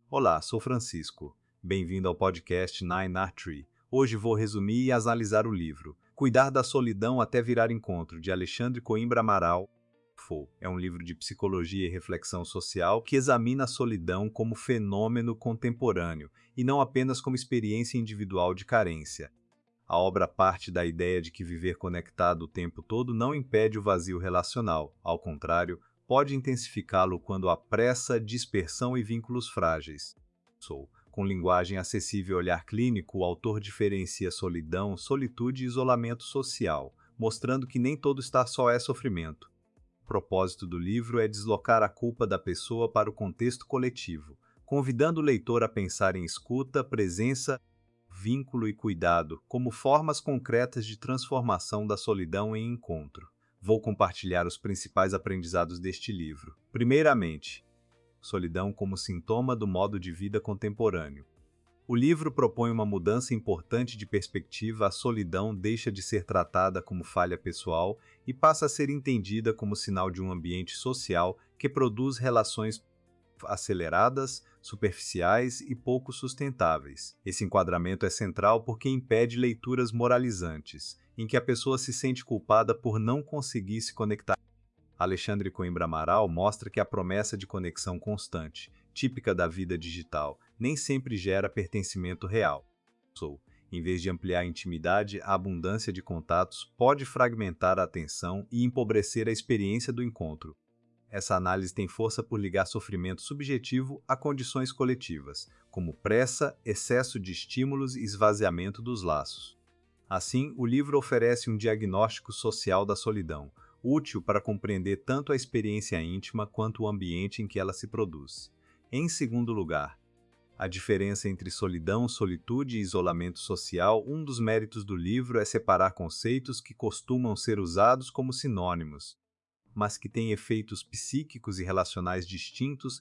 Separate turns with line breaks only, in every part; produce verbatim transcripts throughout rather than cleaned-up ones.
Olá, sou Francisco. Bem-vindo ao podcast Nine Art Tree. Hoje vou resumir e analisar o livro Cuidar da Solidão até Virar Encontro, de Alexandre Coimbra Amaral. É um livro de psicologia e reflexão social que examina a solidão como fenômeno contemporâneo e não apenas como experiência individual de carência. A obra parte da ideia de que viver conectado o tempo todo não impede o vazio relacional, ao contrário, pode intensificá-lo quando há pressa, dispersão e vínculos frágeis. Sou. Com linguagem acessível e olhar clínico, o autor diferencia solidão, solitude e isolamento social, mostrando que nem todo estar só é sofrimento. O propósito do livro é deslocar a culpa da pessoa para o contexto coletivo, convidando o leitor a pensar em escuta, presença, vínculo e cuidado como formas concretas de transformação da solidão em encontro. Vou compartilhar os principais aprendizados deste livro. Primeiramente, solidão como sintoma do modo de vida contemporâneo. O livro propõe uma mudança importante de perspectiva. A solidão deixa de ser tratada como falha pessoal e passa a ser entendida como sinal de um ambiente social que produz relações aceleradas, superficiais e pouco sustentáveis. Esse enquadramento é central porque impede leituras moralizantes, em que a pessoa se sente culpada por não conseguir se conectar. Alexandre Coimbra Amaral mostra que a promessa de conexão constante, típica da vida digital, nem sempre gera pertencimento real. Em vez de ampliar a intimidade, a abundância de contatos pode fragmentar a atenção e empobrecer a experiência do encontro. Essa análise tem força por ligar sofrimento subjetivo a condições coletivas, como pressa, excesso de estímulos e esvaziamento dos laços. Assim, o livro oferece um diagnóstico social da solidão, útil para compreender tanto a experiência íntima quanto o ambiente em que ela se produz. Em segundo lugar, a diferença entre solidão, solitude e isolamento social. Um dos méritos do livro é separar conceitos que costumam ser usados como sinônimos, mas que têm efeitos psíquicos e relacionais distintos.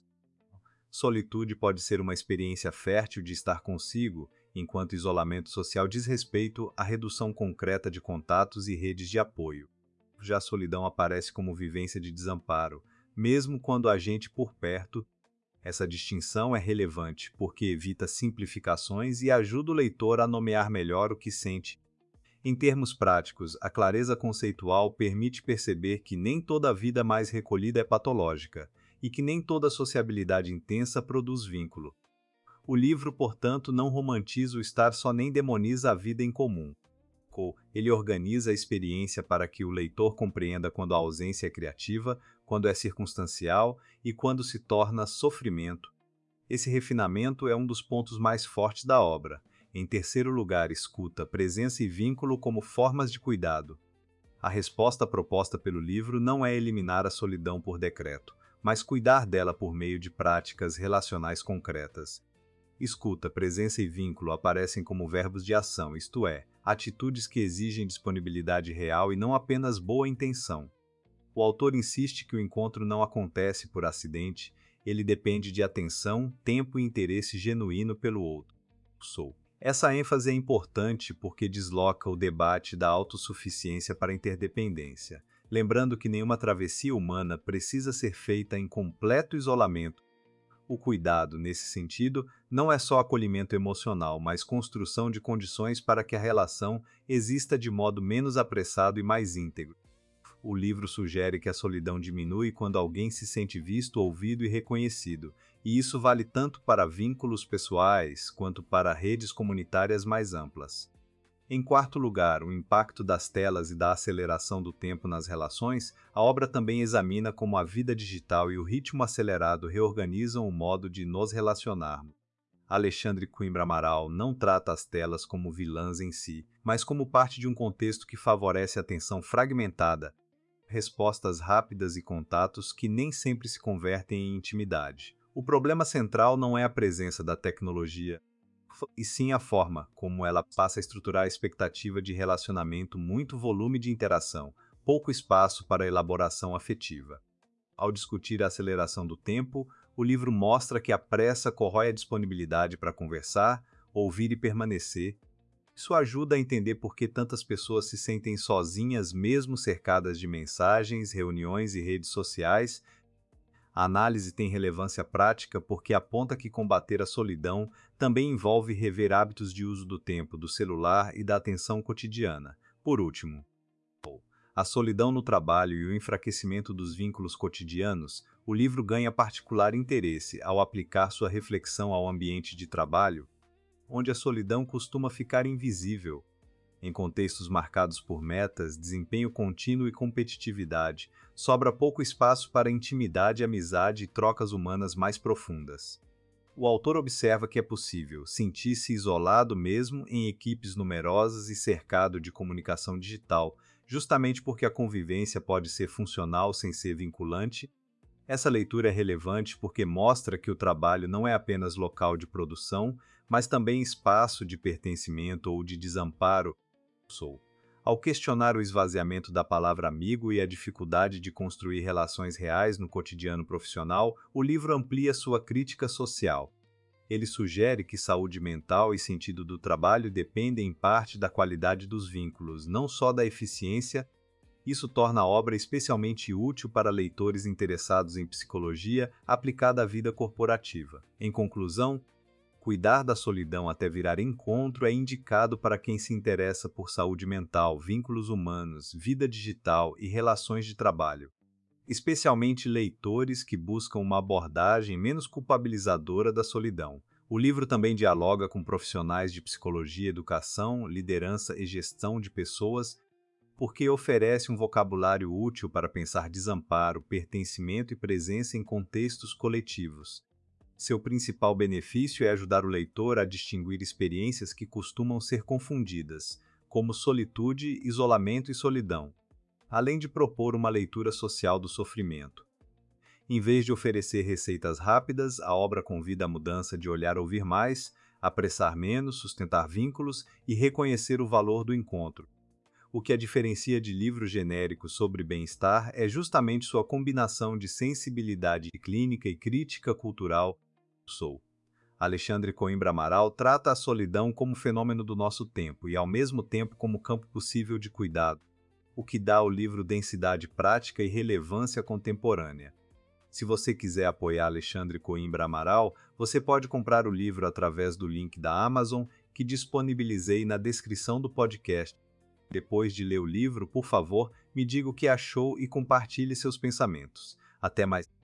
Solitude pode ser uma experiência fértil de estar consigo, enquanto isolamento social diz respeito à redução concreta de contatos e redes de apoio. Já a solidão aparece como vivência de desamparo, mesmo quando há gente por perto. Essa distinção é relevante porque evita simplificações e ajuda o leitor a nomear melhor o que sente. Em termos práticos, a clareza conceitual permite perceber que nem toda a vida mais recolhida é patológica e que nem toda sociabilidade intensa produz vínculo. O livro, portanto, não romantiza o estar só nem demoniza a vida em comum. Ele organiza a experiência para que o leitor compreenda quando a ausência é criativa, quando é circunstancial e quando se torna sofrimento. Esse refinamento é um dos pontos mais fortes da obra. Em terceiro lugar, escuta, presença e vínculo como formas de cuidado. A resposta proposta pelo livro não é eliminar a solidão por decreto, mas cuidar dela por meio de práticas relacionais concretas. Escuta, presença e vínculo aparecem como verbos de ação, isto é, atitudes que exigem disponibilidade real e não apenas boa intenção. O autor insiste que o encontro não acontece por acidente, ele depende de atenção, tempo e interesse genuíno pelo outro. Sou. Essa ênfase é importante porque desloca o debate da autossuficiência para a interdependência, lembrando que nenhuma travessia humana precisa ser feita em completo isolamento. O cuidado, nesse sentido, não é só acolhimento emocional, mas construção de condições para que a relação exista de modo menos apressado e mais íntegro. O livro sugere que a solidão diminui quando alguém se sente visto, ouvido e reconhecido, e isso vale tanto para vínculos pessoais quanto para redes comunitárias mais amplas. Em quarto lugar, o impacto das telas e da aceleração do tempo nas relações. A obra também examina como a vida digital e o ritmo acelerado reorganizam o modo de nos relacionarmos. Alexandre Coimbra Amaral não trata as telas como vilãs em si, mas como parte de um contexto que favorece a atenção fragmentada, respostas rápidas e contatos que nem sempre se convertem em intimidade. O problema central não é a presença da tecnologia, e sim a forma como ela passa a estruturar a expectativa de relacionamento. Muito volume de interação, pouco espaço para a elaboração afetiva. Ao discutir a aceleração do tempo, o livro mostra que a pressa corrói a disponibilidade para conversar, ouvir e permanecer. Isso ajuda a entender por que tantas pessoas se sentem sozinhas mesmo cercadas de mensagens, reuniões e redes sociais. A análise tem relevância prática porque aponta que combater a solidão também envolve rever hábitos de uso do tempo, do celular e da atenção cotidiana. Por último, a solidão no trabalho e o enfraquecimento dos vínculos cotidianos, o livro ganha particular interesse ao aplicar sua reflexão ao ambiente de trabalho, onde a solidão costuma ficar invisível. Em contextos marcados por metas, desempenho contínuo e competitividade, sobra pouco espaço para intimidade, amizade e trocas humanas mais profundas. O autor observa que é possível sentir-se isolado mesmo em equipes numerosas e cercado de comunicação digital, justamente porque a convivência pode ser funcional sem ser vinculante. Essa leitura é relevante porque mostra que o trabalho não é apenas local de produção, mas também espaço de pertencimento ou de desamparo. Sou. Ao questionar o esvaziamento da palavra amigo e a dificuldade de construir relações reais no cotidiano profissional, o livro amplia sua crítica social. Ele sugere que saúde mental e sentido do trabalho dependem em parte da qualidade dos vínculos, não só da eficiência. Isso torna a obra especialmente útil para leitores interessados em psicologia aplicada à vida corporativa. Em conclusão, cuidar da solidão até virar encontro é indicado para quem se interessa por saúde mental, vínculos humanos, vida digital e relações de trabalho, especialmente leitores que buscam uma abordagem menos culpabilizadora da solidão. O livro também dialoga com profissionais de psicologia, educação, liderança e gestão de pessoas, porque oferece um vocabulário útil para pensar desamparo, pertencimento e presença em contextos coletivos. Seu principal benefício é ajudar o leitor a distinguir experiências que costumam ser confundidas, como solitude, isolamento e solidão, além de propor uma leitura social do sofrimento. Em vez de oferecer receitas rápidas, a obra convida a mudança de olhar, ouvir mais, apressar menos, sustentar vínculos e reconhecer o valor do encontro. O que a diferencia de livros genéricos sobre bem-estar é justamente sua combinação de sensibilidade clínica e crítica cultural. Sou. Alexandre Coimbra Amaral trata a solidão como fenômeno do nosso tempo e, ao mesmo tempo, como campo possível de cuidado, o que dá ao livro densidade prática e relevância contemporânea. Se você quiser apoiar Alexandre Coimbra Amaral, você pode comprar o livro através do link da Amazon, que disponibilizei na descrição do podcast. Depois de ler o livro, por favor, me diga o que achou e compartilhe seus pensamentos. Até mais.